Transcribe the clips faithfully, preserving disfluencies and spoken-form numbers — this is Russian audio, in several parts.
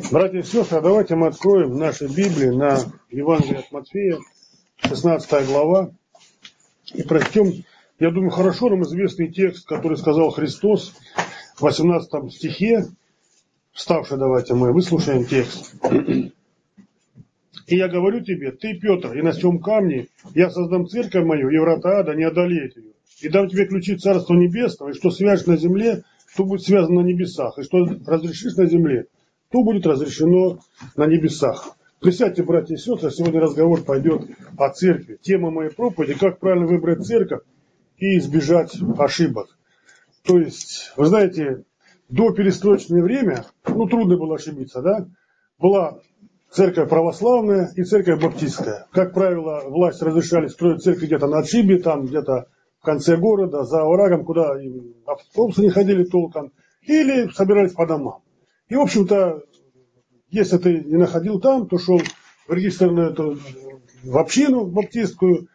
Братья и сестры, давайте мы откроем наши Библии на Евангелие от Матфея, шестнадцатая глава, и прочтем, я думаю, хорошо нам известный текст, который сказал Христос в восемнадцатом стихе. Вставши, давайте мы выслушаем текст. «И я говорю тебе, ты, Петр, и на сем камне я создам церковь мою, и врата ада не одолеют ее. И дам тебе ключи Царства Небесного, и что свяжешь на земле, то будет связано на небесах, и что разрешишь на земле, то будет разрешено на небесах». Присядьте, братья и сестры, сегодня разговор пойдет о церкви. Тема моей проповеди – как правильно выбрать церковь и избежать ошибок. То есть, вы знаете, до перестроечное время, ну, трудно было ошибиться, да, была церковь православная и церковь баптистская. Как правило, власть разрешали строить церковь где-то на отшибе, там где-то в конце города, за оврагом, куда автобусы не ходили толком, или собирались по домам. И, в общем-то, если ты не находил там, то шел в регистрную эту, в общину баптистскую.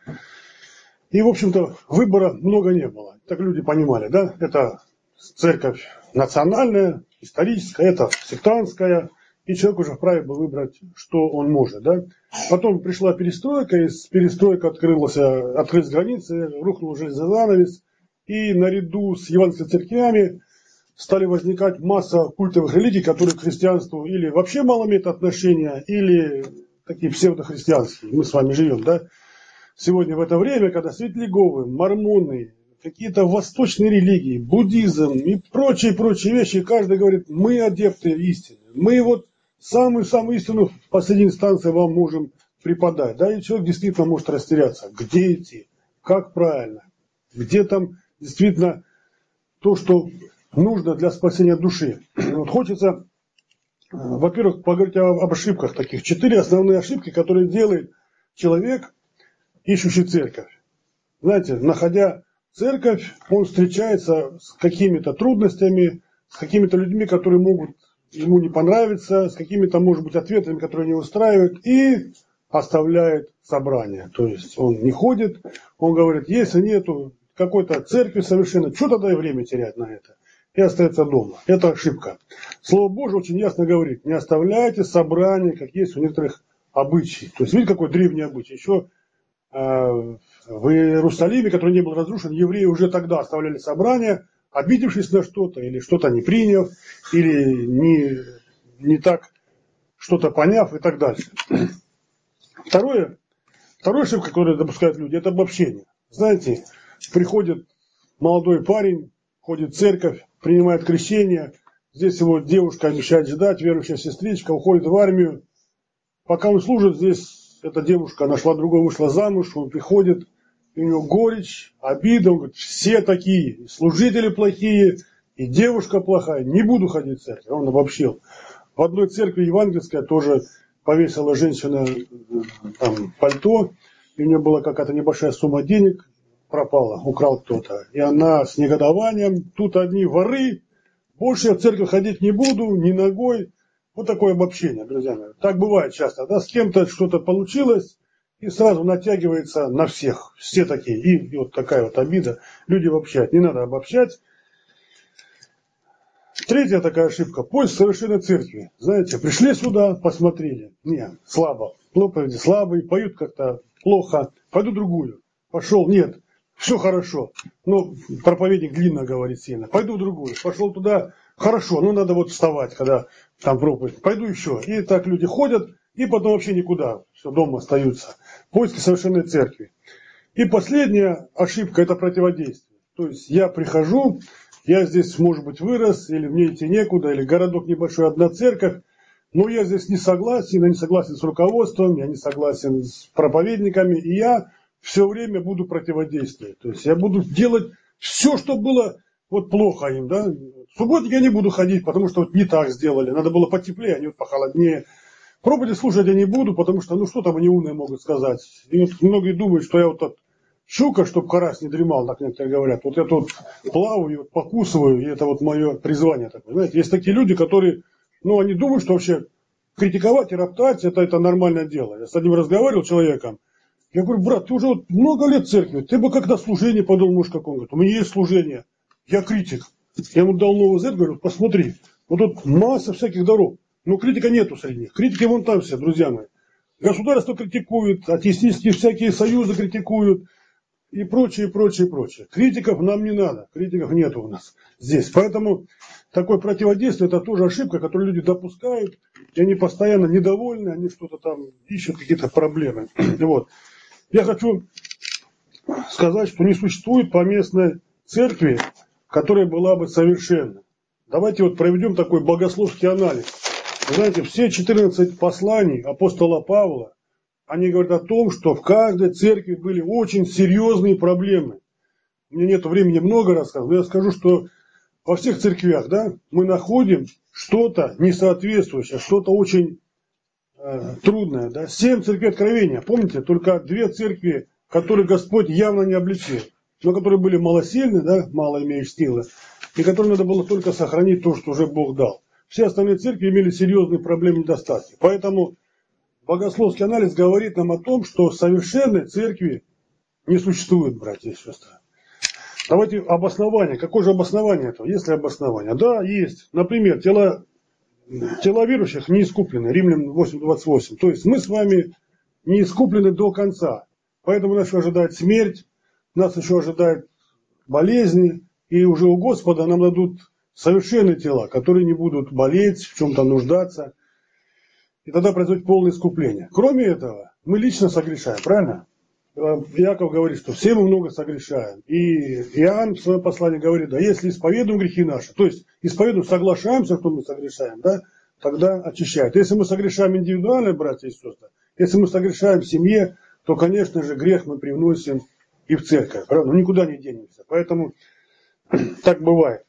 И, в общем-то, выбора много не было. Так люди понимали, да? Это церковь национальная, историческая, это сектантская. И человек уже вправе был выбрать, что он может, да? Потом пришла перестройка, и с перестройкой открылась, открылись границы, рухнул железный занавес. И наряду с евангельскими церквями стали возникать масса культовых религий, которые к христианству или вообще мало имеют отношения, или такие псевдохристианские. Мы с вами живем, да? Сегодня в это время, когда святые Иеговы, мормоны, какие-то восточные религии, буддизм и прочие-прочие вещи, каждый говорит, мы адепты истины. Мы вот самую-самую истину в последней инстанции вам можем преподать. Да, и человек действительно может растеряться. Где идти? Как правильно? Где там действительно то, что нужно для спасения души? Вот хочется, во-первых, поговорить об ошибках таких. Четыре основные ошибки, которые делает человек, ищущий церковь. Знаете, находя церковь, он встречается с какими-то трудностями, с какими-то людьми, которые могут ему не понравиться, с какими-то, может быть, ответами, которые не устраивают, и оставляет собрание. То есть он не ходит, он говорит, если нету какой-то церкви совершенно, что тогда и время терять на это? И остается дома. Это ошибка. Слово Божие очень ясно говорит, не оставляйте собрание, как есть у некоторых обычаев. То есть, видите, какой древний обычай. Еще э, в Иерусалиме, который не был разрушен, евреи уже тогда оставляли собрание, обидевшись на что-то, или что-то не приняв, или не, не так что-то поняв и так дальше. Второе, вторая ошибка, которую допускают люди, это обобщение. Знаете, приходит молодой парень, ходит в церковь, принимает крещение, здесь его девушка обещает ждать, верующая сестричка, уходит в армию. Пока он служит, здесь эта девушка нашла другого, вышла замуж, он приходит, и у него горечь, обида, он говорит, все такие, и служители плохие, и девушка плохая, не буду ходить в церковь. Он обобщил. В одной церкви евангельской тоже повесила женщина там, пальто, и у нее была какая-то небольшая сумма денег, пропала, украл кто-то. И она с негодованием, тут одни воры, больше я в церковь ходить не буду, ни ногой. Вот такое обобщение, друзья мои. Так бывает часто, да, с кем-то что-то получилось, и сразу натягивается на всех. Все такие. И, и вот такая вот обида. Люди обобщают. Не надо обобщать. Третья такая ошибка. Поиск совершенной церкви. Знаете, пришли сюда, посмотрели. Нет, слабо. Проповеди слабые, поют как-то плохо. Пойду другую. Пошел, нет, все хорошо. Но проповедник длинно говорит сильно. Пойду в другую. Пошел туда, хорошо, но надо вот вставать, когда там проповедь. Пойду еще. И так люди ходят, и потом вообще никуда. Все, дома остаются. Поиски совершенной церкви. И последняя ошибка – это противодействие. То есть я прихожу, я здесь, может быть, вырос, или мне идти некуда, или городок небольшой, одна церковь, но я здесь не согласен, я не согласен с руководством, я не согласен с проповедниками, и я все время буду противодействовать. То есть я буду делать все, что было вот плохо им. Да? В субботник я не буду ходить, потому что вот не так сделали. Надо было потеплее, они вот похолоднее. Проповеди слушать я не буду, потому что, ну, что там они умные могут сказать. И вот многие думают, что я вот так щука, чтобы карась не дремал, так некоторые говорят. Вот я тут плаваю, вот покусываю, и это вот мое призвание такое. Знаете, есть такие люди, которые, ну, они думают, что вообще критиковать и роптать, это, это нормальное дело. Я с одним разговаривал с человеком, я говорю, брат, ты уже вот много лет в церкви, ты бы как на служение подумал, может, как он говорит, у меня есть служение, я критик. Я ему дал Новый Завет, говорю, посмотри, вот тут масса всяких даров. Но критика нету среди них. Критики вон там все, друзья мои. Государство критикует, атеистические всякие союзы критикуют и прочее, прочее, прочее. Критиков нам не надо, критиков нету у нас здесь. Поэтому такое противодействие – это тоже ошибка, которую люди допускают, и они постоянно недовольны, они что-то там ищут, какие-то проблемы. Вот. Я хочу сказать, что не существует поместной церкви, которая была бы совершенна. Давайте вот проведем такой богословский анализ. Вы знаете, все четырнадцать посланий апостола Павла, они говорят о том, что в каждой церкви были очень серьезные проблемы. У меня нет времени много рассказывать, но я скажу, что во всех церквях, да, мы находим что-то несоответствующее, что-то очень э, трудное. Да. Семь церквей откровения, помните, только две церкви, которые Господь явно не обличил, но которые были малосильны, да, мало имеющие силы, и которым надо было только сохранить то, что уже Бог дал. Все остальные церкви имели серьезные проблемы и недостатки. Поэтому богословский анализ говорит нам о том, что совершенной церкви не существует, братья и сестры. Давайте обоснование. Какое же обоснование этого? Есть ли обоснование? Да, есть. Например, тела, тела верующих не искуплены. Римлян восемь двадцать восемь. То есть мы с вами не искуплены до конца. Поэтому нас еще ожидает смерть, нас еще ожидает болезни. И уже у Господа нам дадут совершенные тела, которые не будут болеть, в чем-то нуждаться. И тогда произойдет полное искупление. Кроме этого, мы лично согрешаем, правильно? Иаков говорит, что все мы много согрешаем. И Иоанн в своем послании говорит, да, если исповедуем грехи наши, то есть исповедуем, соглашаемся, что мы согрешаем, да, тогда очищает. Если мы согрешаем индивидуально, братья и сестры, если мы согрешаем в семье, то, конечно же, грех мы привносим и в церковь, правда? Но никуда не денемся. Поэтому так бывает.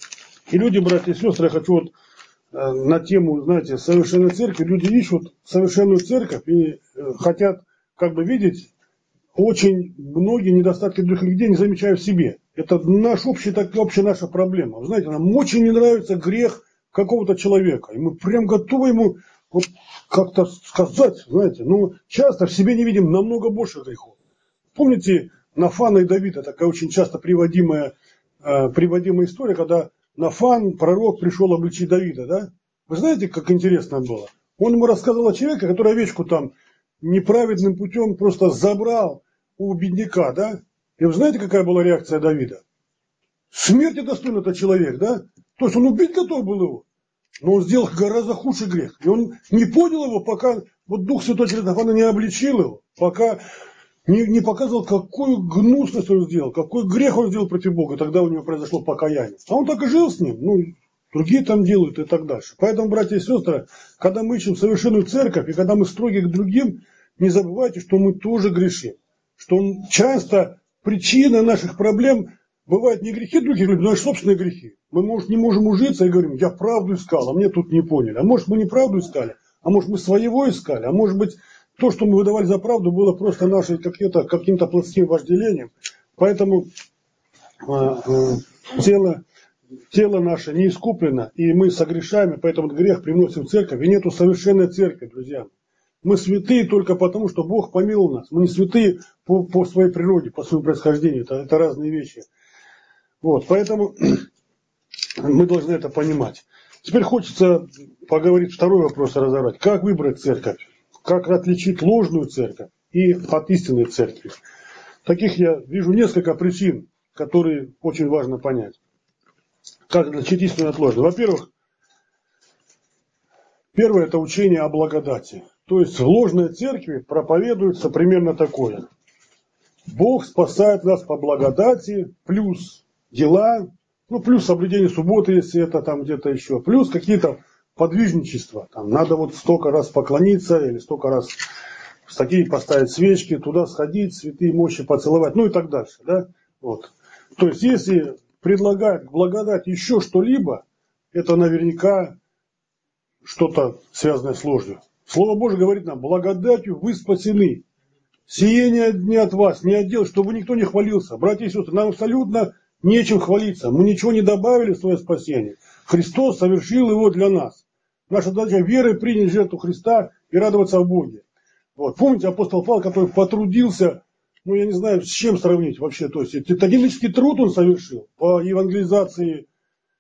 И люди, братья и сестры, я хочу вот э, на тему, знаете, совершенной церкви, люди ищут совершенную церковь и э, хотят как бы видеть очень многие недостатки других людей, не замечая в себе. Это наш общий, так, общая наша проблема. Вы знаете, нам очень не нравится грех какого-то человека. И мы прям готовы ему вот как-то сказать, знаете, но часто в себе не видим намного больше грехов. Помните Нафана и Давида, такая очень часто приводимая, э, приводимая история, когда Нафан, пророк, пришел обличить Давида, да? Вы знаете, как интересно было? Он ему рассказал о человеке, который овечку там неправедным путем просто забрал у бедняка, да? И вы знаете, какая была реакция Давида? Смерти достоин этот человек, да? То есть он убить готов был его, но он сделал гораздо худший грех. И он не понял его, пока вот Дух Святой через Нафана не обличил его, пока не, не показывал, какую гнусность он сделал, какой грех он сделал против Бога. Тогда у него произошло покаяние. А он так и жил с ним. Ну, другие там делают и так дальше. Поэтому, братья и сестры, когда мы ищем совершенную церковь, и когда мы строги к другим, не забывайте, что мы тоже грешим. Что часто причина наших проблем бывает не грехи других людей, но наши собственные грехи. Мы, может, не можем ужиться и говорим, я правду искал, а мне тут не поняли. А может, мы не правду искали, а может, мы своего искали, а может быть, то, что мы выдавали за правду, было просто нашим каким-то, каким-то плотским вожделением. Поэтому э, э, тело, тело наше не искуплено, и мы согрешаем, и поэтому грех приносим в церковь. И нету совершенной церкви, друзья. Мы святые только потому, что Бог помиловал нас. Мы не святые по, по своей природе, по своему происхождению. Это, это разные вещи. Вот, поэтому мы должны это понимать. Теперь хочется поговорить, второй вопрос разобрать. Как выбрать церковь? Как отличить ложную церковь и от истинной церкви? Таких я вижу несколько причин, которые очень важно понять. Как отличить истинную от ложной? Во-первых, первое – это учение о благодати. То есть в ложной церкви проповедуется примерно такое. Бог спасает нас по благодати, плюс дела, ну плюс соблюдение субботы, если это там где-то еще, плюс какие-то подвижничества. Там надо вот столько раз поклониться или столько раз такие поставить свечки, туда сходить, святые мощи поцеловать, ну и так дальше. Да? Вот. То есть если предлагают благодать еще что-либо, это наверняка что-то связанное с ложью. Слово Божие говорит нам, благодатью вы спасены. Сие не от вас, не от дел, чтобы никто не хвалился. Братья и сестры, нам абсолютно нечем хвалиться. Мы ничего не добавили в свое спасение. Христос совершил его для нас. Наша задача верой принять жертву Христа и радоваться в Боге. Вот. Помните апостол Павел, который потрудился, ну я не знаю, с чем сравнить вообще. То есть титанический труд он совершил по евангелизации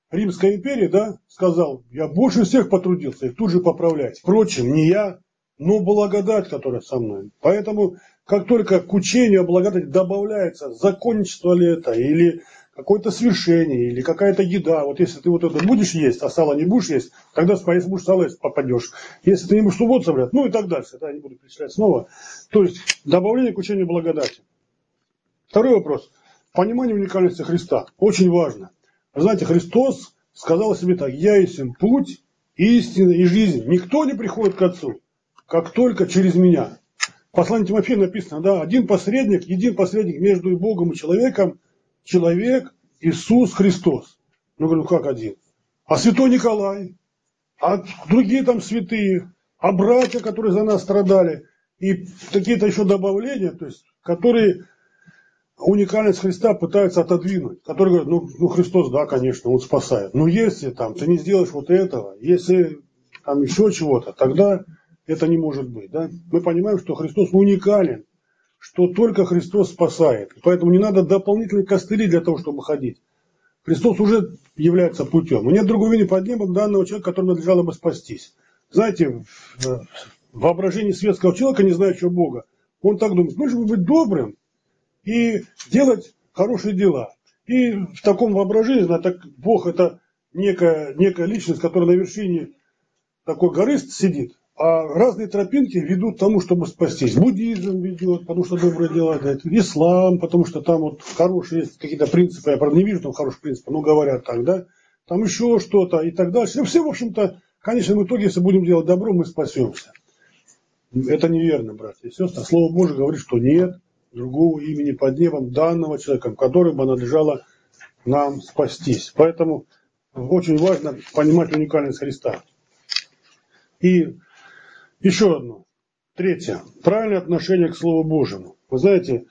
Римская империя, да, сказал, я больше всех потрудился, и тут же поправляется. Впрочем, не я, но благодать, которая со мной. Поэтому, как только к учению о благодати добавляется законничество ли это, или какое-то свершение, или какая-то еда, вот если ты вот это будешь есть, а сало не будешь есть, тогда если будешь сало есть, попадешь. Если ты не будешь субботу соблюдать, ну и так дальше, да, не буду перечислять снова. То есть, добавление к учению благодати. Второй вопрос. Понимание уникальности Христа. Очень важно. Вы знаете, Христос сказал себе так: «Я есть путь, истина и жизнь. Никто не приходит к Отцу, как только через меня». В послании Тимофею написано, да, один посредник, един посредник между Богом и человеком, человек Иисус Христос. Ну, говорю, как один? А святой Николай, а другие там святые, а братья, которые за нас страдали, и какие-то еще добавления, то есть, которые уникальность Христа пытаются отодвинуть, которые говорят, ну, ну Христос, да, конечно, Он спасает. Но если там ты не сделаешь вот этого, если там еще чего-то, тогда это не может быть. Да? Мы понимаем, что Христос уникален, что только Христос спасает. Поэтому не надо дополнительные костыли для того, чтобы ходить. Христос уже является путем. И нет другого имени под небом данного человека, которому надлежало бы спастись. Знаете, в воображении светского человека, не знающего Бога, он так думает, нужно быть добрым и делать хорошие дела. И в таком воображении, так Бог это некая, некая личность, которая на вершине такой горы сидит, а разные тропинки ведут к тому, чтобы спастись. Буддизм ведет, потому что добрые дела дает. Ислам, потому что там вот хорошие есть какие-то принципы. Я, правда, не вижу там хороших принципов, но говорят так, да. Там еще что-то и так дальше. И все, в общем-то, в конечном итоге, если будем делать добро, мы спасемся. Это неверно, братья и сестры. Слово Божие говорит, что нет другого имени под небом данного человека, которым бы надлежало нам спастись. Поэтому очень важно понимать уникальность Христа. И еще одно. Третье. Правильное отношение к Слову Божьему. Вы знаете,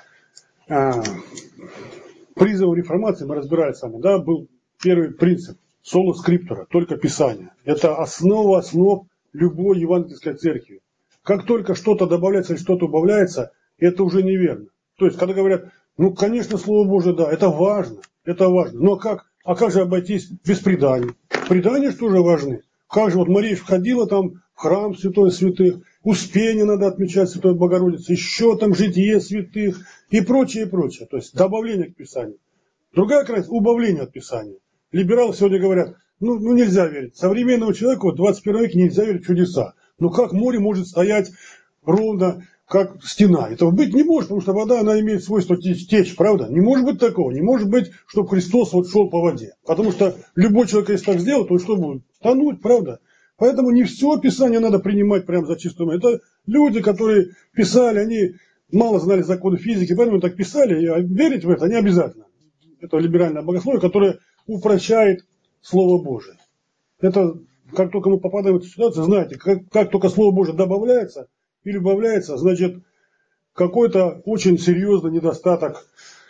призывом реформации, мы разбирали с вами, да, был первый принцип. Соло скриптура, только Писание. Это основа основ любой евангельской церкви. Как только что-то добавляется или что-то убавляется, это уже неверно. То есть, когда говорят, ну, конечно, Слово Божие, да, это важно, это важно. Но как, а как же обойтись без преданий? Предания же тоже важны. Как же вот Мария входила там в храм Святой Святых, Успение надо отмечать Святой Богородицы, еще там житие святых и прочее, и прочее. То есть, добавление к Писанию. Другая крайность – убавление от Писания. Либералы сегодня говорят, ну, ну нельзя верить. Современному человеку в двадцать первом веке нельзя верить в чудеса. Но как море может стоять ровно, как стена? Этого быть не может, потому что вода, она имеет свойство течь, правда? Не может быть такого. Не может быть, чтобы Христос вот шел по воде. Потому что любой человек, если так сделает, то что будет? Тонуть, правда? Поэтому не все Писание надо принимать прямо за чистую монету. Это люди, которые писали, они мало знали законы физики, поэтому так писали, и верить в это не обязательно. Это либеральное богословие, которое упрощает Слово Божие. Это, как только мы попадаем в эту ситуацию, знаете, как, как только Слово Божие добавляется или убавляется, значит, какой-то очень серьезный недостаток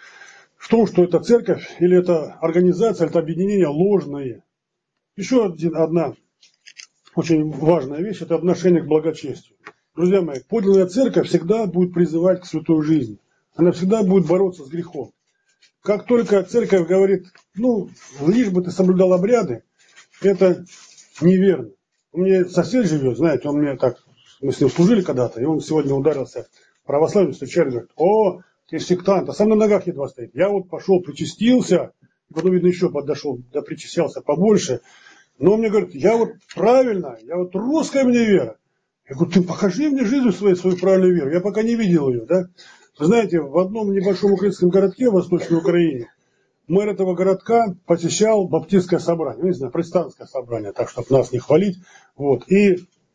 в том, что эта церковь, или эта организация, или это объединение ложное. Еще один, одна очень важная вещь – это отношение к благочестию. Друзья мои, подлинная церковь всегда будет призывать к святой жизни. Она всегда будет бороться с грехом. Как только церковь говорит, ну, лишь бы ты соблюдал обряды, это неверно. У меня сосед живет, знаете, он мне так, мы с ним служили когда-то, и он сегодня ударился в православие, встречает, говорит, о, ты сектант, а сам на ногах едва стоит. Я вот пошел, причастился, потом, видно, еще подошел, да причастился побольше. Но он мне говорит, я вот правильно, я вот русская мне вера. Я говорю, ты покажи мне жизнь свою, свою правильную веру. Я пока не видел ее, да. Вы знаете, в одном небольшом украинском городке в Восточной Украине мэр этого городка посещал баптистское собрание, ну, не знаю, протестантское собрание, так, чтобы нас не хвалить. Вот. И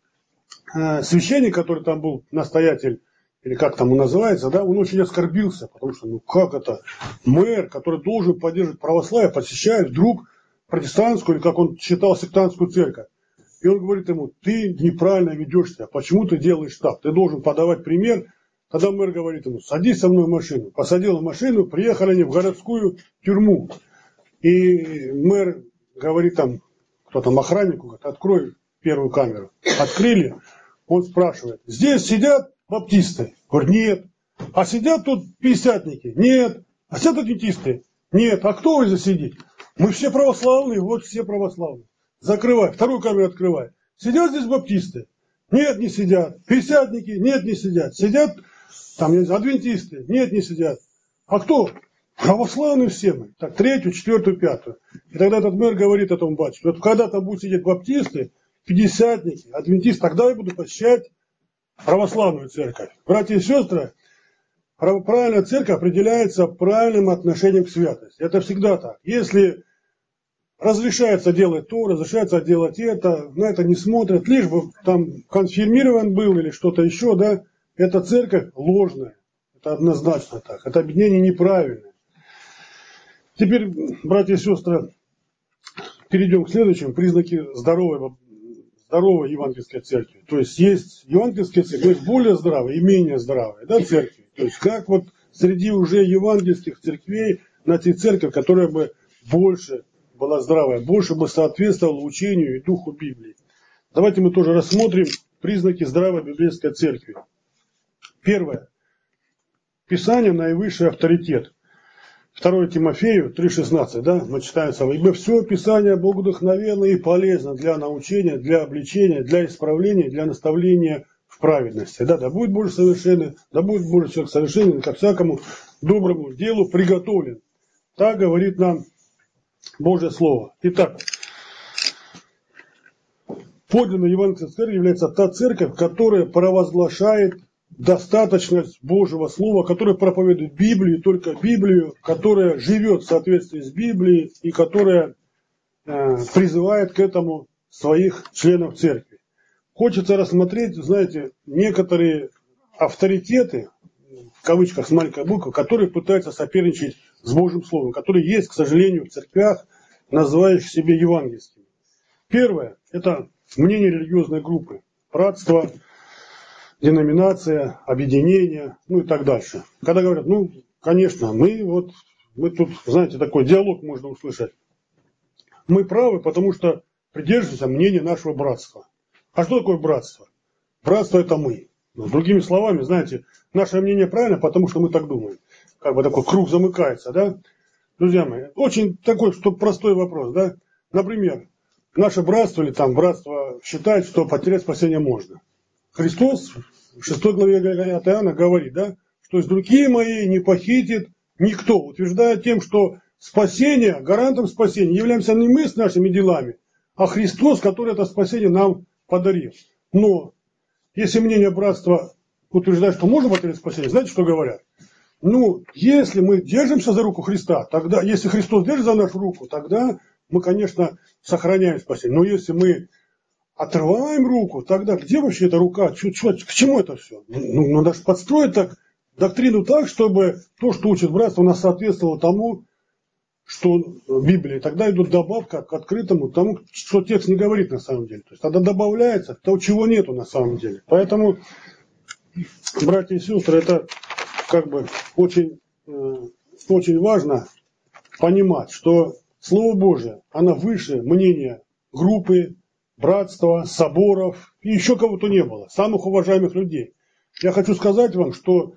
э, священник, который там был, настоятель, или как там он называется, да, он очень оскорбился, потому что, ну как это, мэр, который должен поддерживать православие, посещает вдруг протестантскую, или как он считал, сектантскую церковь. И он говорит ему, ты неправильно ведешь себя, почему ты делаешь так, ты должен подавать пример. Тогда мэр говорит ему, садись со мной в машину. Посадил в машину, приехали они в городскую тюрьму. И мэр говорит там, кто там охраннику, говорит, открой первую камеру. Открыли, он спрашивает, здесь сидят баптисты? Говорит, нет. А сидят тут пятидесятники? Нет. А сидят адвентисты? Нет. А кто вы здесь сидите? Мы все православные, вот все православные. Закрывай, вторую камеру открывай. Сидят здесь баптисты? Нет, не сидят. Пятидесятники? Нет, не сидят. Сидят там адвентисты? Нет, не сидят. А кто? Православные все мы. Так, третью, четвертую, пятую. И тогда этот мэр говорит этому батюшке: вот когда там будут сидеть баптисты, пятидесятники, адвентисты, тогда я буду посещать православную церковь. Братья и сестры, правильная церковь определяется правильным отношением к святости. Это всегда так. Если разрешается делать то, разрешается делать это, на это не смотрят, лишь бы там конфирмирован был или что-то еще, да, эта церковь ложная. Это однозначно так. Это объединение неправильное. Теперь, братья и сестры, перейдем к следующему. Признаки здоровой, здоровой евангельской церкви. То есть есть евангельские церкви, есть более здравые и менее здравые, да, церкви. То есть как вот среди уже евангельских церквей найти церковь, которая бы больше была здравая, больше бы соответствовала учению и духу Библии. Давайте мы тоже рассмотрим признаки здравой библейской церкви. Первое. Писание – наивысший авторитет. второе Тимофею три шестнадцать, да, мы читаем с вами. «Ибо все Писание богодухновенно и полезно для научения, для обличения, для исправления, для наставления в праведности». Да, да будет Божий совершенный, да будет Божий человек совершенный, ко всякому доброму делу приготовлен. Так говорит нам Божье Слово. Итак, подлинной евангельской церковью является та церковь, которая провозглашает достаточность Божьего Слова, которая проповедует Библию, только Библию, которая живет в соответствии с Библией и которая э, призывает к этому своих членов церкви. Хочется рассмотреть, знаете, некоторые авторитеты, в кавычках с маленькой буквы, которые пытаются соперничать с Божьим Словом, которые есть, к сожалению, в церквях, называющих себя евангельскими. Первое – это мнение религиозной группы, братство, деноминация, объединение, ну и так дальше. Когда говорят, ну, конечно, мы вот, мы тут, знаете, такой диалог можно услышать. Мы правы, потому что придерживаемся мнения нашего братства. А что такое братство? Братство – это мы. Но, другими словами, знаете, наше мнение правильно, потому что мы так думаем. Как бы такой круг замыкается, да? Друзья мои, очень такой, что простой вопрос, да? Например, наше братство или там братство считает, что потерять спасение можно. Христос в шестой главе от Иоанна говорит, да, что из руки моей не похитит никто, утверждая тем, что спасение, гарантом спасения являемся не мы с нашими делами, а Христос, который это спасение нам подарил. Но если мнение братства утверждает, что можно потерять спасение, знаете, что говорят? Ну, если мы держимся за руку Христа, тогда, если Христос держит за нашу руку, тогда мы, конечно, сохраняем спасение. Но если мы отрываем руку, тогда где вообще эта рука? Чё, чё, к чему это все? Ну, надо же подстроить так, доктрину так, чтобы то, что учит братство, у нас соответствовало тому, что Библия. Тогда идут добавка к открытому, тому, что текст не говорит на самом деле. То есть тогда добавляется то, чего нету на самом деле. Поэтому, братья и сестры, это как бы очень, очень важно понимать, что Слово Божие, оно выше мнения группы, братства, соборов и еще кого-то не было, самых уважаемых людей. Я хочу сказать вам, что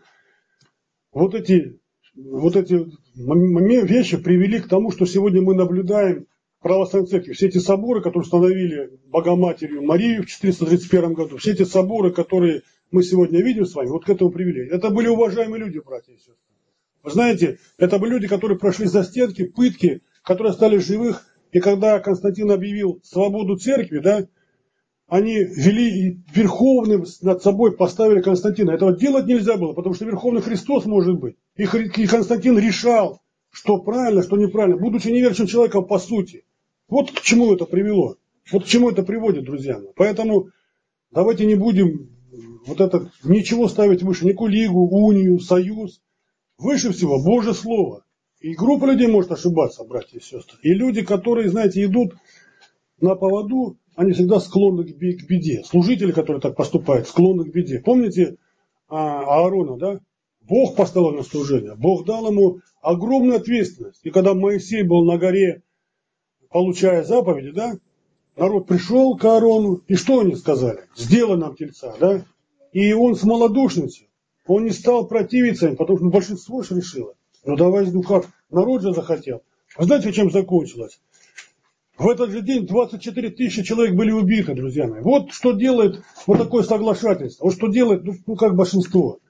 вот эти, вот эти вещи привели к тому, что сегодня мы наблюдаем в православной церкви. Все эти соборы, которые установили Богоматерью Марию в четыреста тридцать первом году, все эти соборы, которые мы сегодня видим с вами, вот к этому привели. Это были уважаемые люди, братья и сестры. Вы знаете, это были люди, которые прошли застенки, пытки, которые остались живых. И когда Константин объявил свободу церкви, да, они вели и верховным над собой поставили Константина. Этого делать нельзя было, потому что верховный Христос может быть. И Константин решал, что правильно, что неправильно, будучи неверующим человеком по сути. Вот к чему это привело. Вот к чему это приводит, друзья мои. Поэтому давайте не будем вот это, ничего ставить выше, никакую лигу, унию, союз. Выше всего Божье Слово. И группа людей может ошибаться, братья и сестры. И люди, которые, знаете, идут на поводу, они всегда склонны к беде. Служители, которые так поступают, склонны к беде. Помните Аарона, да? Бог поставил на служение. Бог дал ему огромную ответственность. И когда Моисей был на горе, получая заповеди, да, народ пришел к Аарону, и что они сказали? Сделай нам тельца, да? И он смолодушничал. Он не стал противиться им, потому что большинство же решило. Ну давай, ну как, народ же захотел. А знаете, чем закончилось? В этот же день двадцать четыре тысячи человек были убиты, друзья мои. Вот что делает вот такое соглашательство. Вот что делает, ну, ну как большинство.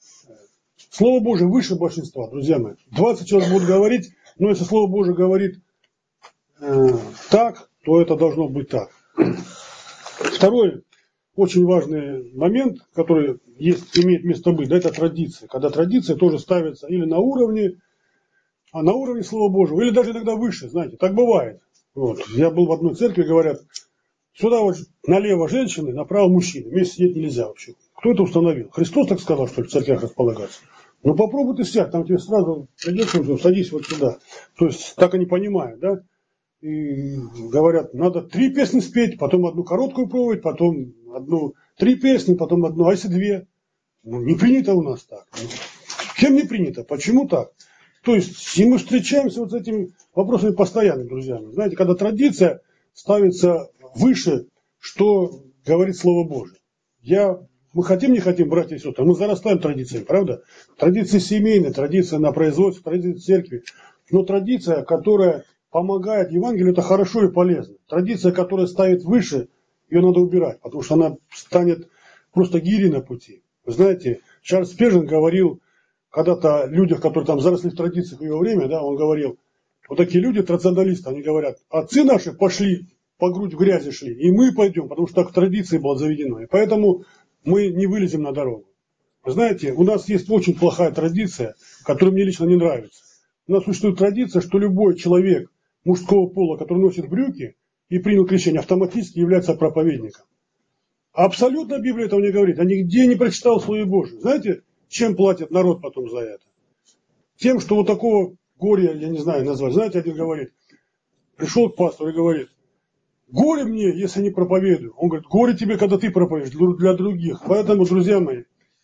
Слово Божие выше большинства, друзья мои. двадцать человек будут говорить, но если Слово Божие говорит э, так, то это должно быть так. Второй очень важный момент, который есть, имеет место быть, да, это традиция. Когда традиция тоже ставится или на уровне, а на уровне Слова Божьего, или даже иногда выше, знаете, так бывает. Вот. Я был в одной церкви, говорят, сюда вот налево женщины, направо мужчины. Вместе сидеть нельзя вообще. Кто это установил? Христос так сказал, что ли, в церквях располагаться? Ну попробуй ты сядь, там тебе сразу придется, садись вот сюда. То есть так они понимают, да? И говорят, надо три песни спеть, потом одну короткую проводить, потом одну, три песни, потом одну, а если две? Ну не принято у нас так. Кем не принято? Почему так? То есть, и мы встречаемся вот с этими вопросами постоянно, друзья. Знаете, когда традиция ставится выше, что говорит Слово Божие. Я, мы хотим, не хотим, братья и сестры, мы зарастаем традициями, правда? Традиция семейная, традиция на производстве, традиция церкви. Но традиция, которая помогает Евангелию, это хорошо и полезно. Традиция, которая ставит выше, ее надо убирать, потому что она станет просто гирей на пути. Вы знаете, Чарльз Спержин говорил, когда-то людях, которые там заросли в традициях в его время, да, он говорил, вот такие люди, трансценденталисты, они говорят, отцы наши пошли, по грудь в грязи шли, и мы пойдем, потому что так в традиции было заведено. И поэтому мы не вылезем на дорогу. Вы знаете, у нас есть очень плохая традиция, которая мне лично не нравится. У нас существует традиция, что любой человек мужского пола, который носит брюки и принял крещение, автоматически является проповедником. Абсолютно Библия этого не говорит. Я нигде не прочитал Слово Божие. Знаете, чем платит народ потом за это? Тем, что вот такого горя, я не знаю назвать. Знаете, один говорит, пришел к пастору и говорит, горе мне, если не проповедую. Он говорит, горе тебе, когда ты проповедуешь для других. Поэтому, друзья мои,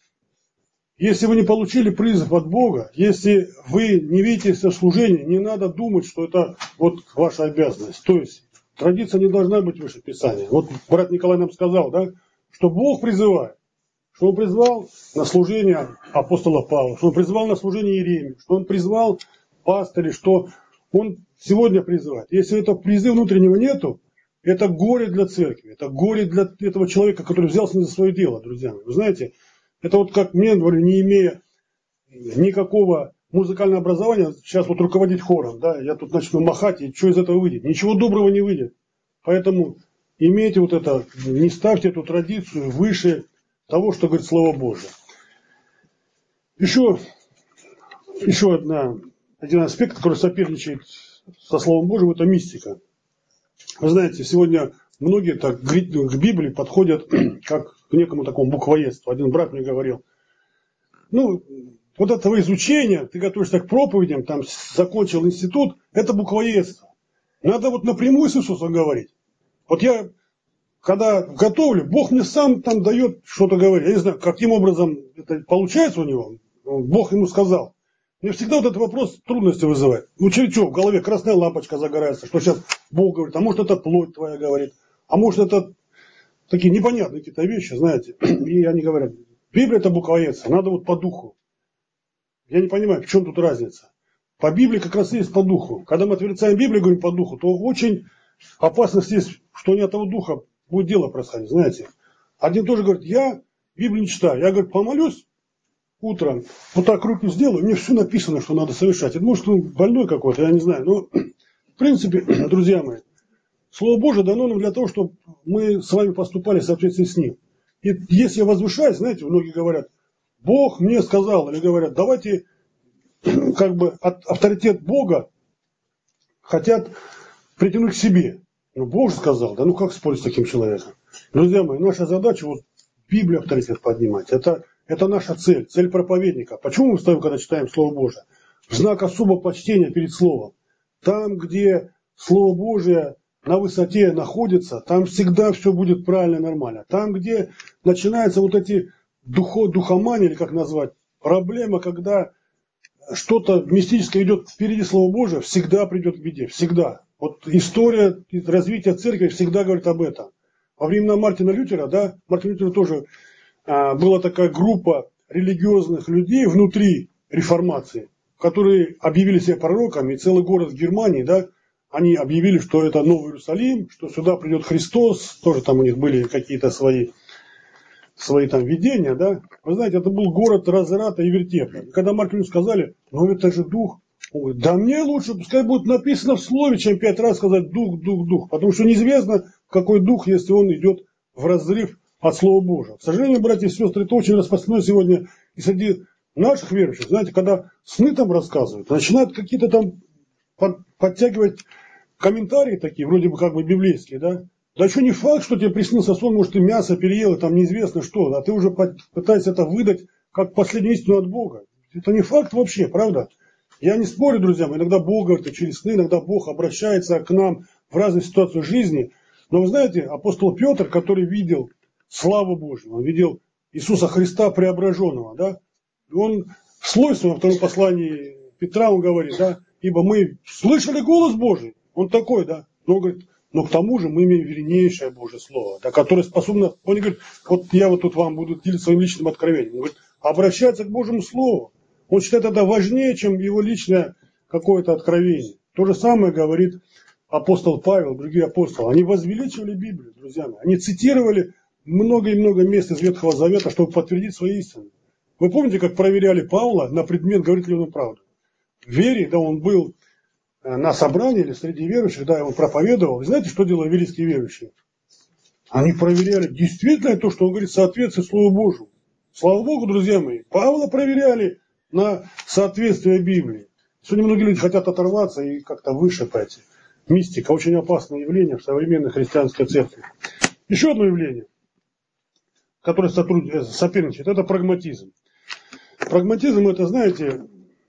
если вы не получили призыв от Бога, если вы не видите в служении, не надо думать, что это вот ваша обязанность. То есть традиция не должна быть выше Писания. Вот брат Николай нам сказал, да, что Бог призывает. Что он призвал на служение апостола Павла, что он призвал на служение Иеремии, что он призвал пастырей, что он сегодня призывает. Если этого призыва внутреннего нету, это горе для церкви, это горе для этого человека, который взялся за свое дело, друзья мои. Вы знаете, это вот как мне, говорю, не имея никакого музыкального образования, сейчас вот руководить хором, да, я тут начну махать, и что из этого выйдет? Ничего доброго не выйдет. Поэтому имейте вот это, не ставьте эту традицию выше того, что говорит Слово Божие. Еще, еще одна, один аспект, который соперничает со Словом Божьим, это мистика. Вы знаете, сегодня многие так к Библии подходят как к некому такому буквоедству. Один брат мне говорил, ну, вот этого изучения, ты готовишься к проповедям, там закончил институт, это буквоедство. Надо вот напрямую с Иисусом говорить. Вот я... Когда готовлю, Бог мне сам там дает что-то говорить. Я не знаю, каким образом это получается у него. Бог ему сказал. Мне всегда вот этот вопрос трудности вызывает. Ну, через что, в голове красная лампочка загорается, что сейчас Бог говорит, а может это плоть твоя говорит, а может это такие непонятные какие-то вещи, знаете. И они говорят, Библия это буквоедство, надо вот по духу. Я не понимаю, в чем тут разница. По Библии как раз есть по духу. Когда мы отвергаем Библию, говорим по духу, то очень опасность есть, что не от того духа будет дело происходить, знаете. Один тоже говорит, я Библию не читаю. Я, говорит, помолюсь утром, вот так руки сделаю, мне все написано, что надо совершать. Это может, он больной какой-то, я не знаю. Но, в принципе, друзья мои, Слово Божие дано нам для того, чтобы мы с вами поступали в соответствии с ним. И если я возвышаюсь, знаете, многие говорят, Бог мне сказал, или говорят, давайте, как бы, от, авторитет Бога хотят притянуть к себе. Ну, Бог же сказал, да ну как спорить с таким человеком? Друзья мои, наша задача вот Библию авторитет поднимать. Это, это наша цель, цель проповедника. Почему мы ставим, когда читаем Слово Божие? В знак особого почтения перед Словом. Там, где Слово Божие на высоте находится, там всегда все будет правильно и нормально. Там, где начинаются вот эти духо, духомания, или как назвать, проблема, когда что-то мистическое идет впереди Слова Божия, всегда придет к беде. Всегда. Вот история развития церкви всегда говорит об этом. Во времена Мартина Лютера, да, Мартин Лютер тоже а, была такая группа религиозных людей внутри реформации, которые объявили себя пророками, и целый город в Германии, да, они объявили, что это Новый Иерусалим, что сюда придет Христос, тоже там у них были какие-то свои, свои там видения, да. Вы знаете, это был город разрата и вертепа. И когда Марку сказали, ну это же дух, он говорит, да мне лучше, пускай будет написано в слове, чем пять раз сказать дух, дух, дух, потому что неизвестно, какой дух, если он идет в разрыв от Слова Божьего. К сожалению, братья и сестры, это очень распространено сегодня и среди наших верующих. Знаете, когда сны там рассказывают, начинают какие-то там под, подтягивать комментарии такие, вроде бы как бы библейские, да. Да еще не факт, что тебе приснился сон, может, ты мясо переел, и там неизвестно что, а ты уже пытаешься это выдать как последнюю истину от Бога. Это не факт вообще, правда? Я не спорю, друзья мои, иногда Бог говорит через сны, иногда Бог обращается к нам в разные ситуации жизни. Но вы знаете, апостол Петр, который видел славу Божью, он видел Иисуса Христа преображенного, да, он в слой своем, во втором послании Петра, он говорит, да, ибо мы слышали голос Божий, он такой, да, но он говорит, но к тому же мы имеем вернейшее Божье Слово, да, которое способно, он говорит, вот я вот тут вам буду делиться своим личным откровением, он говорит, обращаться к Божьему Слову, он считает это важнее, чем его личное какое-то откровение. То же самое говорит апостол Павел, другие апостолы, они возвеличивали Библию, друзья мои, они цитировали много и много мест из Ветхого Завета, чтобы подтвердить свои истины. Вы помните, как проверяли Павла на предмет, говорит ли он правду? В вере, да, он был на собрании или среди верующих, да, он проповедовал. И знаете, что делали великие верующие? Они проверяли, действительно ли то, что он говорит, соответствует Слову Божьему. Слава Богу, друзья мои, Павла проверяли на соответствие Библии. Сегодня многие люди хотят оторваться и как-то выше пойти. Мистика – очень опасное явление в современной христианской церкви. Еще одно явление, которое соперничает, это прагматизм. Прагматизм – это, знаете,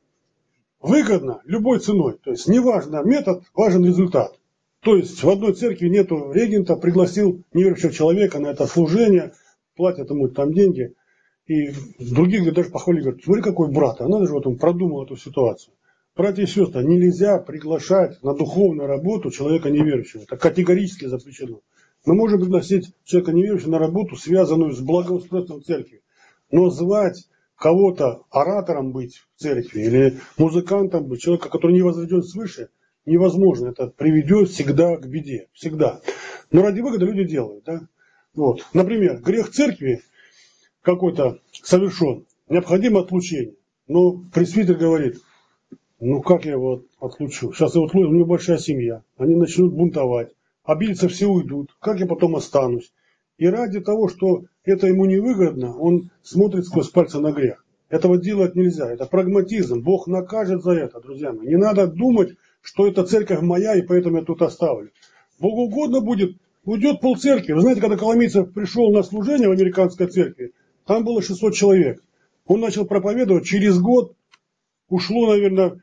выгодно любой ценой. То есть неважно метод, важен результат. То есть в одной церкви нету регента, пригласил неверующего человека на это служение, платят ему там деньги. И других даже похвалили, говорят, смотри, какой брат, а надо же, вот он продумал эту ситуацию. Братья и сестры, нельзя приглашать на духовную работу человека неверующего. Это категорически запрещено. Мы можем пригласить человека неверующего на работу, связанную с благоустройством церкви. Но звать кого-то оратором быть в церкви или музыкантом быть, человека, который не возведен свыше, невозможно. Это приведет всегда к беде. Всегда. Но ради выгоды люди делают. Да? Вот. Например, грех церкви какой-то совершен, необходимо отлучение. Но пресвитер говорит, ну как я его отлучу? Сейчас я отлучу, у меня большая семья. Они начнут бунтовать. Обидятся, все уйдут. Как я потом останусь? И ради того, что это ему невыгодно, он смотрит сквозь пальцы на грех. Этого делать нельзя. Это прагматизм. Бог накажет за это, друзья мои. Не надо думать, что это церковь моя, и поэтому я тут оставлю. Богу угодно будет, уйдет полцеркви. Вы знаете, когда Коломийцев пришел на служение в американской церкви, там было шестьсот человек. Он начал проповедовать. Через год ушло, наверное,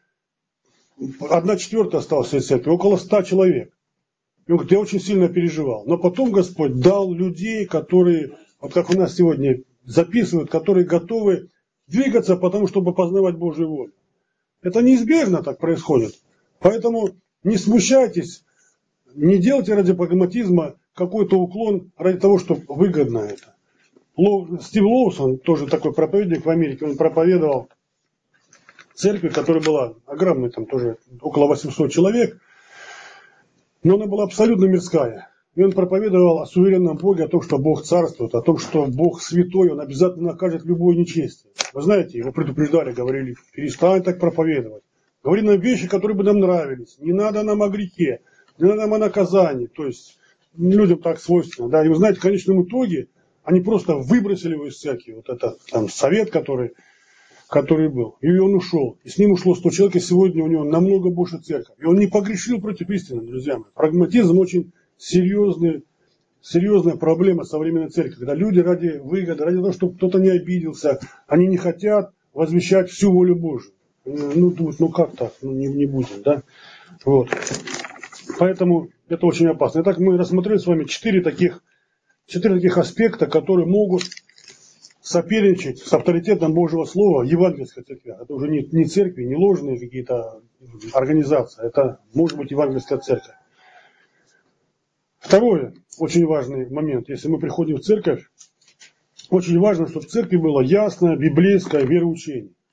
одна четвертая осталась из церкви. Около ста человек. И он говорит, я очень сильно переживал. Но потом Господь дал людей, которые, вот как у нас сегодня записывают, которые готовы двигаться, потому чтобы познавать Божью волю. Это неизбежно так происходит. Поэтому не смущайтесь, не делайте ради прагматизма какой-то уклон ради того, чтобы выгодно это. Стив Лоусон, тоже такой проповедник в Америке, он проповедовал в церкви, которая была огромной, там тоже около восьмисот человек, но она была абсолютно мирская. И он проповедовал о суверенном Боге, о том, что Бог царствует, о том, что Бог святой, Он обязательно накажет любое нечестие. Вы знаете, его предупреждали, говорили, перестань так проповедовать. Говори нам вещи, которые бы нам нравились. Не надо нам о грехе, не надо нам о наказании. То есть людям так свойственно. Да? И вы знаете, в конечном итоге они просто выбросили его из церкви. Вот этот там совет, который, который был. И он ушел. И с ним ушло сто человек, и сегодня у него намного больше церковь. И он не погрешил против истины, друзья мои. Прагматизм очень серьезный, серьезная проблема современной церкви. Когда люди ради выгоды, ради того, чтобы кто-то не обиделся, они не хотят возвещать всю волю Божию. Ну, думают, ну как так? Ну не, не будем, да? Вот. Поэтому это очень опасно. Итак, мы рассмотрели с вами четыре таких Четыре таких аспекта, которые могут соперничать с авторитетом Божьего Слова в евангельской церкви. Это уже не, не церкви, не ложные какие-то организации. Это может быть евангельская церковь. Второе, очень важный момент. Если мы приходим в церковь, очень важно, чтобы в церкви было ясное библейское вероучение.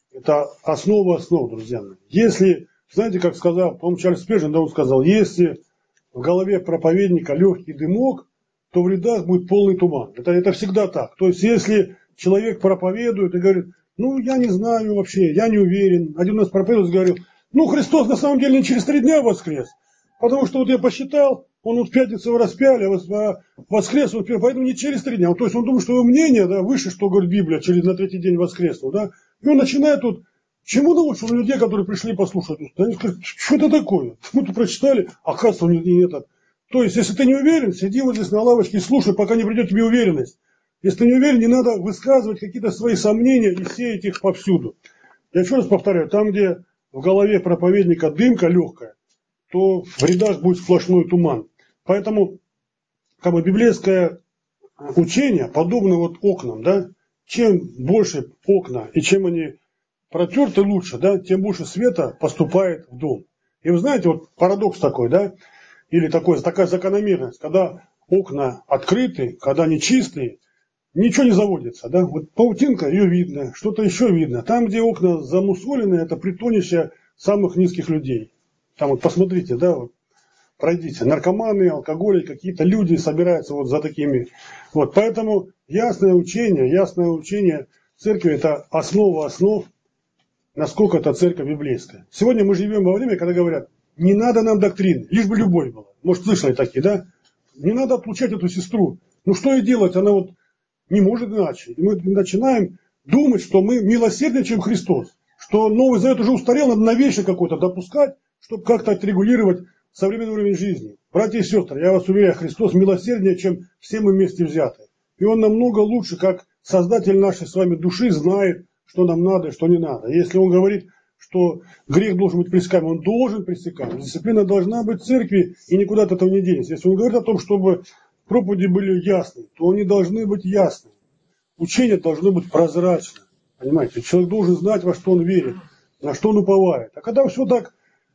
Это основа основ, друзья мои. Если, знаете, как сказал, по-моему, Чарльз Спержин, да, он сказал, если в голове проповедника легкий дымок, то в рядах будет полный туман. Это, это всегда так. То есть, если человек проповедует и говорит, ну, я не знаю вообще, я не уверен. Один у нас проповедовал, говорил, ну, Христос на самом деле не через три дня воскрес. Потому что вот я посчитал, он вот в пятницу его распяли, а воскрес, вот, поэтому не через три дня. То есть он думает, что его мнение, да, выше, что говорит Библия, через на третий день воскреснул, да. И он начинает тут, чему научил людей, которые пришли послушать. Они скажут, что это такое? Мы тут прочитали, оказывается, он не этот. То есть, если ты не уверен, сиди вот здесь на лавочке и слушай, пока не придет тебе уверенность. Если ты не уверен, не надо высказывать какие-то свои сомнения и сеять их повсюду. Я еще раз повторяю, там, где в голове проповедника дымка легкая, то в рядах будет сплошной туман. Поэтому как бы, библейское учение подобно вот окнам, да, чем больше окна и чем они протерты лучше, да, тем больше света поступает в дом. И вы знаете, вот парадокс такой, да, или такой, такая закономерность, когда окна открыты, когда они чистые, ничего не заводится, да, вот паутинка, ее видно, что-то еще видно. Там, где окна замусолены, это притонище самых низких людей. Там вот посмотрите, да, вот, пройдите, наркоманы, алкоголи, какие-то люди собираются вот за такими. Вот, поэтому ясное учение, ясное учение церкви – это основа основ, насколько эта церковь библейская. Сегодня мы живем во время, когда говорят, не надо нам доктрин, лишь бы любовь была. Может, слышали такие, да? Не надо отлучать эту сестру. Ну, что ей делать? Она вот не может иначе. И мы начинаем думать, что мы милосерднее, чем Христос. Что Новый Завет уже устарел, надо новейший какой-то допускать, чтобы как-то отрегулировать современный уровень жизни. Братья и сестры, я вас уверяю, Христос милосерднее, чем все мы вместе взятые. И Он намного лучше, как Создатель нашей с вами души, знает, что нам надо и что не надо. Если Он говорит, что грех должен быть пресекаем, он должен пресекаем. Дисциплина должна быть в церкви, и никуда от этого не денется. Если Он говорит о том, чтобы проповеди были ясны, то они должны быть ясны. Учение должно быть прозрачно. Понимаете, человек должен знать, во что он верит, на что он уповает. А когда все так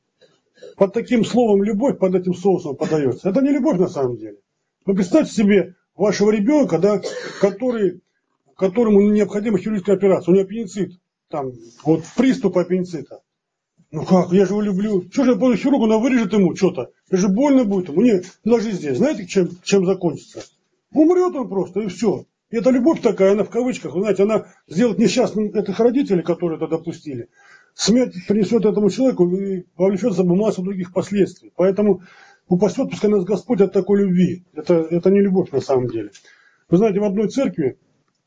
под таким словом любовь, под этим соусом подается, это не любовь на самом деле. Вы представьте себе вашего ребенка, да, который, которому необходима хирургическая операция, у него аппендицит, там, вот приступ аппендицита. Ну как, я же его люблю. Что же я буду хирургу, она вырежет ему что-то. Это же больно будет ему. Нет, ложи здесь. Знаете, чем, чем закончится? Умрет он просто, и все. И эта любовь такая, она в кавычках, вы знаете, она сделает несчастным этих родителей, которые это допустили. Смерть принесет этому человеку и повлечет за собой массу других последствий. Поэтому упасет, пускай нас Господь от такой любви. Это, это не любовь на самом деле. Вы знаете, в одной церкви,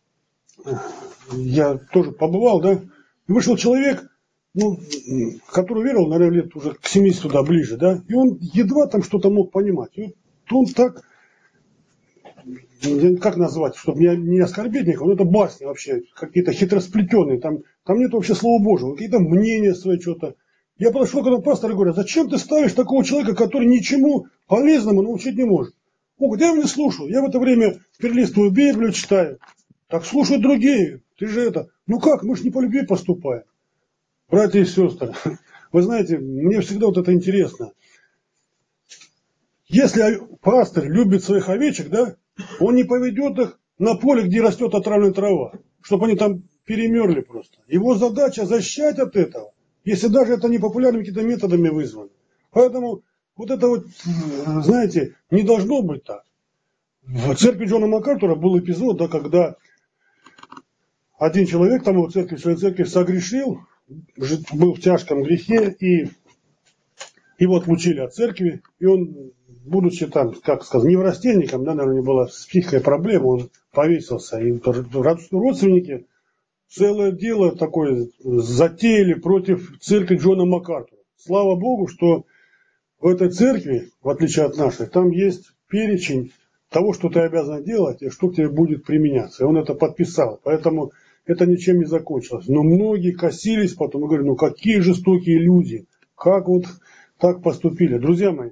я тоже побывал, да, вышел человек, ну, который верил, наверное, лет уже к семидесяти туда ближе, да, и он едва там что-то мог понимать. И он так, как назвать, чтобы не, не оскорбить никого, но это басни вообще, какие-то хитросплетенные, там, там нет вообще слова Божьего, какие-то мнения свои, что-то. Я подошел к этому пастору и говорю, зачем ты ставишь такого человека, который ничему полезному научить не может? Он говорит, я его не слушаю, я в это время перелистываю Библию, читаю. Так слушают другие, ты же это, ну как, мы же не по любви поступаем. Братья и сестры, вы знаете, мне всегда вот это интересно. Если пастор любит своих овечек, да, он не поведет их на поле, где растет отравленная трава, чтобы они там перемерли просто. Его задача защищать от этого, если даже это не популярными какими-то методами вызвано. Поэтому вот это вот, знаете, не должно быть так. В церкви Джона МакАртура был эпизод, да, когда один человек там в церкви, в своей церкви согрешил, был в тяжком грехе, и его отлучили от церкви, и он, будучи там, как сказать, неврастенником, да, наверное, была психическая проблема, он повесился, и родственники целое дело такое затеяли против церкви Джона МакАртура. Слава Богу, что в этой церкви, в отличие от нашей, там есть перечень того, что ты обязан делать, и что к тебе будет применяться. И он это подписал, поэтому это ничем не закончилось. Но многие косились потом и говорили, ну какие жестокие люди, как вот так поступили. Друзья мои,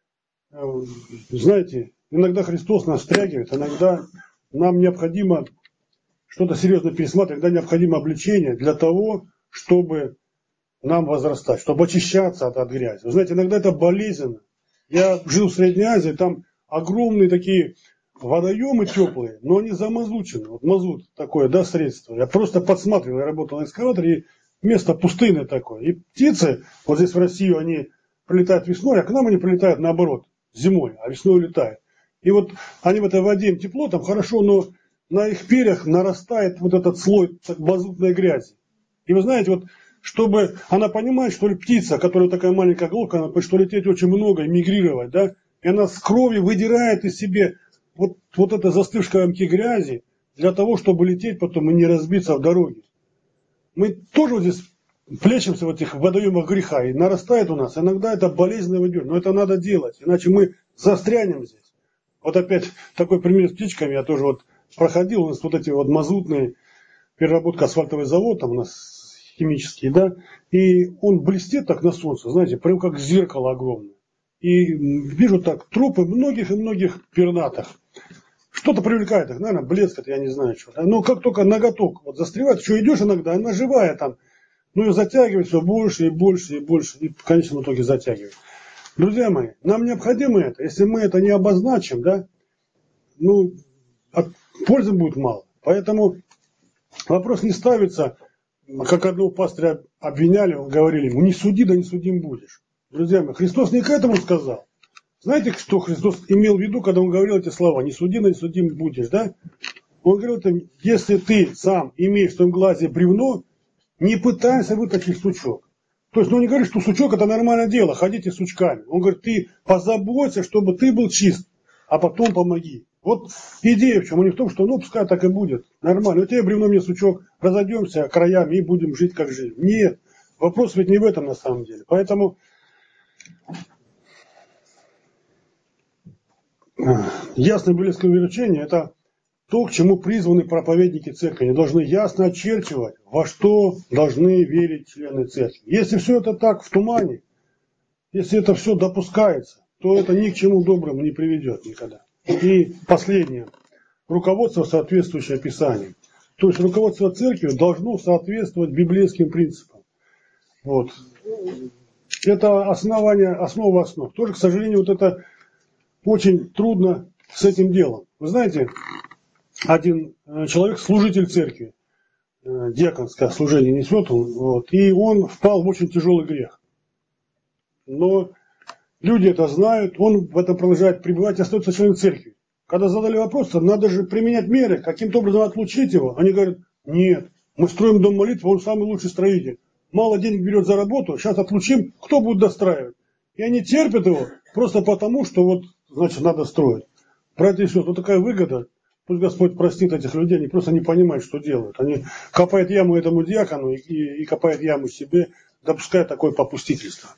знаете, иногда Христос нас встрягивает, иногда нам необходимо что-то серьезно пересматривать, иногда необходимо обличение для того, чтобы нам возрастать, чтобы очищаться от, от грязи. Вы знаете, иногда это болезненно. Я жил в Средней Азии, там огромные такие водоемы теплые, но они замазучены. Вот мазут такое, да, средство. Я просто подсматривал, я работал на экскаваторе, и место пустынное такое. И птицы, вот здесь в Россию они прилетают весной, а к нам они прилетают наоборот, зимой, а весной улетают. И вот они в этой воде, им тепло, там хорошо, но на их перьях нарастает вот этот слой мазутной грязи. И вы знаете, вот чтобы она понимает, что ли птица, которая такая маленькая головка, она хочет лететь очень много, мигрировать, да, и она с кровью выдирает из себя вот, вот это застывшие комки грязи для того, чтобы лететь потом и не разбиться в дороге. Мы тоже вот здесь плещемся в этих водоемах греха, и нарастает у нас. Иногда это болезненно выйдет, но это надо делать, иначе мы застрянем здесь. Вот опять такой пример с птичками, я тоже вот проходил, у нас вот эти вот мазутные, переработка асфальтовый завод, там у нас химический, да, и он блестит так на солнце, знаете, прям как зеркало огромное. И вижу так трупы многих и многих пернатых. Что-то привлекает их, наверное, блеск, это я не знаю, что. Но как только ноготок вот застревает, что идешь иногда, она живая там, ну и затягивает все больше и больше и больше, и в конечном итоге затягивает. Друзья мои, нам необходимо это. Если мы это не обозначим, да, ну, от пользы будет мало. Поэтому вопрос не ставится, как одного пастыря обвиняли, говорили ему, не суди, да не судим будешь. Друзья мои, Христос не к этому сказал. Знаете, что Христос имел в виду, когда он говорил эти слова? Не суди, да не судим будешь, да? Он говорил, если ты сам имеешь в своем глазе бревно, не пытайся вытащить сучок. То есть, ну не говорит, что сучок это нормальное дело, ходите сучками. Он говорит, ты позаботься, чтобы ты был чист, а потом помоги. Вот идея в чем, а не в том, что ну пускай так и будет, нормально. У тебя бревно, мне сучок, разойдемся краями и будем жить как жили. Нет, вопрос ведь не в этом на самом деле. Поэтому ясное библейское веручение это то, к чему призваны проповедники церкви. Они должны ясно очерчивать, во что должны верить члены церкви. Если все это так в тумане, если это все допускается, то это ни к чему доброму не приведет никогда. И последнее. Руководство, соответствующее Писанию. То есть руководство церкви должно соответствовать библейским принципам. Вот. Это основание, основа основ. Тоже, к сожалению, вот это очень трудно с этим делом. Вы знаете, один человек, служитель церкви, диаконское служение несет, вот, и он впал в очень тяжелый грех. Но люди это знают, он в этом продолжает пребывать и остается членом церкви. Когда задали вопрос, надо же применять меры, каким-то образом отлучить его. Они говорят, нет, мы строим дом молитвы, он самый лучший строитель. Мало денег берет за работу, сейчас отлучим, кто будет достраивать? И они терпят его просто потому, что вот, значит, надо строить. Братья и сестры, вот такая выгода. Пусть Господь простит этих людей, они просто не понимают, что делают. Они копают яму этому диакону и, и, и копают яму себе, допуская такое попустительство.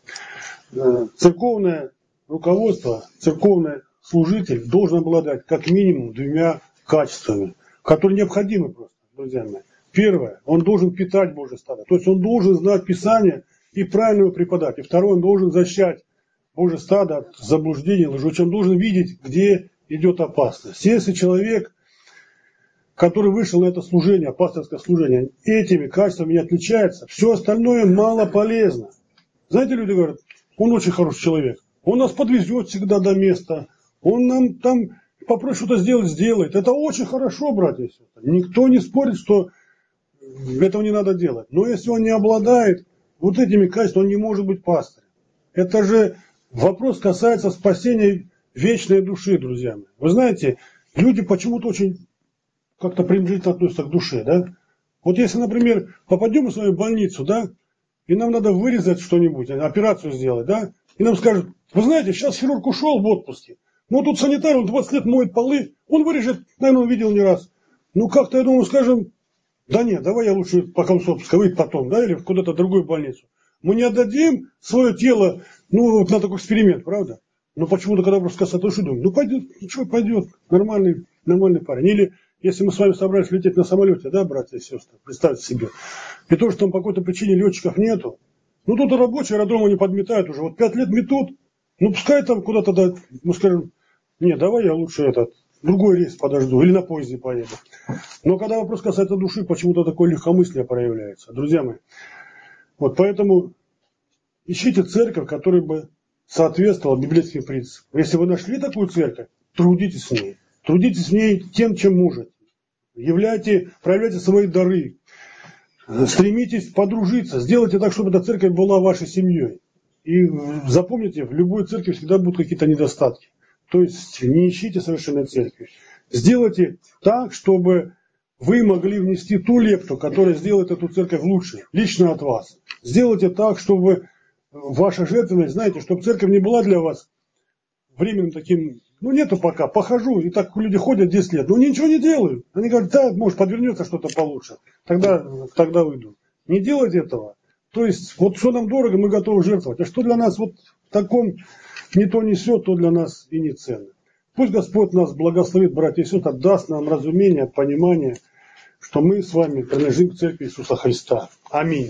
Церковное руководство, церковный служитель должен обладать как минимум двумя качествами, которые необходимы просто, друзья мои. Первое, он должен питать Божье стадо, то есть он должен знать Писание и правильно его преподать. И второе, он должен защищать Божье стадо от заблуждений, лжи, он должен видеть, где идет опасность. Если человек, который вышел на это служение, пасторское служение, этими качествами не отличается, все остальное мало полезно. Знаете, люди говорят, он очень хороший человек, он нас подвезет всегда до места, он нам там попросит что-то сделать, сделает. Это очень хорошо, братья и сестры. Никто не спорит, что этого не надо делать. Но если он не обладает вот этими качествами, он не может быть пастырем. Это же вопрос касается спасения вечной души, друзья мои. Вы знаете, люди почему-то очень как-то пренебрежительно относятся к душе, да? Вот если, например, попадем в свою больницу, да, и нам надо вырезать что-нибудь, операцию сделать, да, и нам скажут, вы знаете, сейчас хирург ушел в отпуске, но тут санитар, он двадцать лет моет полы, он вырежет, наверное, он видел не раз. Ну как-то, я думаю, скажем, да нет, давай я лучше по Комсомольской выйду потом, да, или в куда-то другую больницу. Мы не отдадим свое тело, ну, вот на такой эксперимент, правда? Но почему-то, когда просто касается души, думаю, ну пойдет, ничего, пойдет, нормальный, нормальный парень. Или если мы с вами собрались лететь на самолете, да, братья и сестры, представьте себе, и то, что там по какой-то причине летчиков нету, ну тут рабочие аэродромы не подметают уже, вот пять лет метут, ну пускай там куда-то, да, мы скажем, нет, давай я лучше этот, другой рейс подожду, или на поезде поеду. Но когда вопрос касается души, почему-то такое легкомыслие проявляется, друзья мои. Вот поэтому ищите церковь, которая бы соответствовала библейским принципам. Если вы нашли такую церковь, трудитесь в ней. Трудитесь в ней тем, чем можете. Являйте, проявляйте свои дары. стремитесь подружиться, сделайте так, чтобы эта церковь была вашей семьей. И запомните, в любой церкви всегда будут какие-то недостатки. То есть не ищите совершенной церкви. Сделайте так, чтобы вы могли внести ту лепту, которая сделает эту церковь лучше, лично от вас. Сделайте так, чтобы ваша жертвенность, знаете, чтобы церковь не была для вас временным таким, ну нету пока, похожу, и так люди ходят десять лет, но ничего не делают. Они говорят, да, может подвернется что-то получше, тогда, тогда уйду. Не делайте этого. То есть, вот что нам дорого, мы готовы жертвовать. А что для нас вот в таком не то несет, то для нас и не ценно. Пусть Господь нас благословит, братья и сестры, даст нам разумение, понимание, что мы с вами принадлежим к церкви Иисуса Христа. Аминь.